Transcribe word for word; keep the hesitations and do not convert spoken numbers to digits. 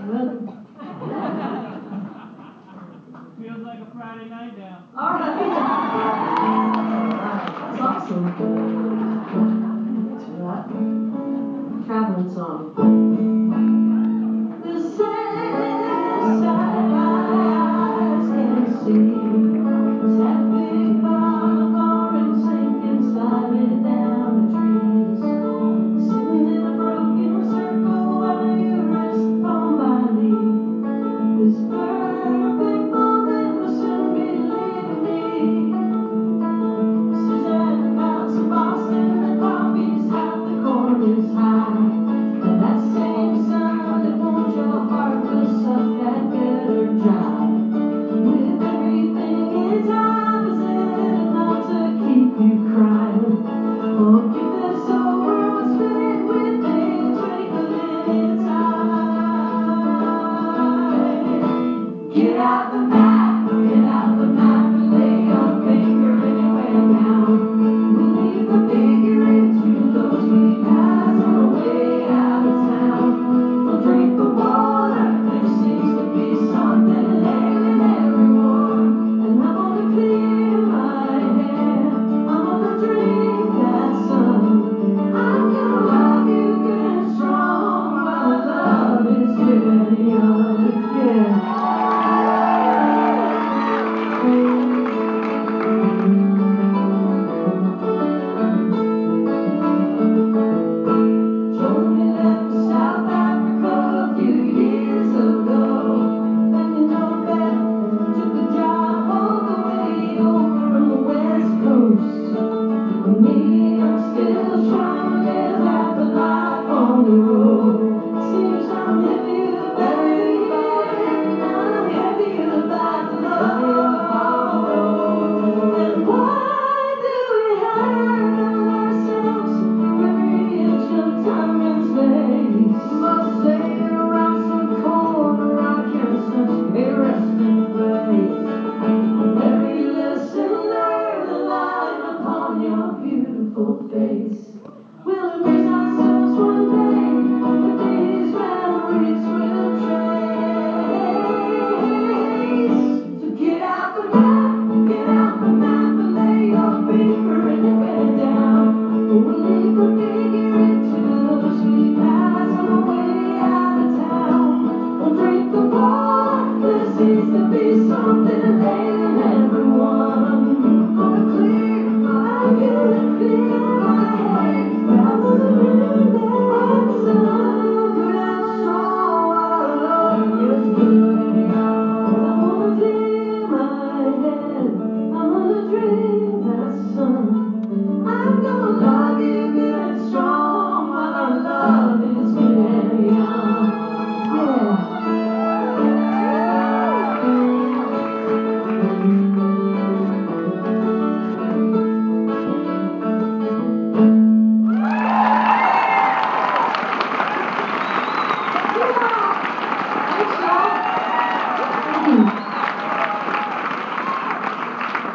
Feels like a Friday night now. All right. That's awesome. To that traveling song. The saddest sight my eyes can see is that big pile of orange sinking sliding down the trees, sitting in a broken circle while you rest upon my knee. This perfect moment will soon be leaving me. This is at the house in Boston. The coffee's hot, the corn is high, and that same sun that warms your heart will suck that bitter dry. With everything its opposite enough to keep you crying. Oh, give this whole world spinning with a twinkle in its eye. Get out the map, get out the map, and lay your finger anywhere down. We'll leave the figure into those sweet paths on the way out of town. We'll drink the water, there seems to be something ailing everyone. And I'm gonna clear my head, I'm gonna drink that sun. I'm gonna love you good and strong while love is good and young. Yeah. Joni left for South Africa a few years ago. And you know Beth took a job all the way over on the West Coast. Me, I'm still trying to live half a life on the road.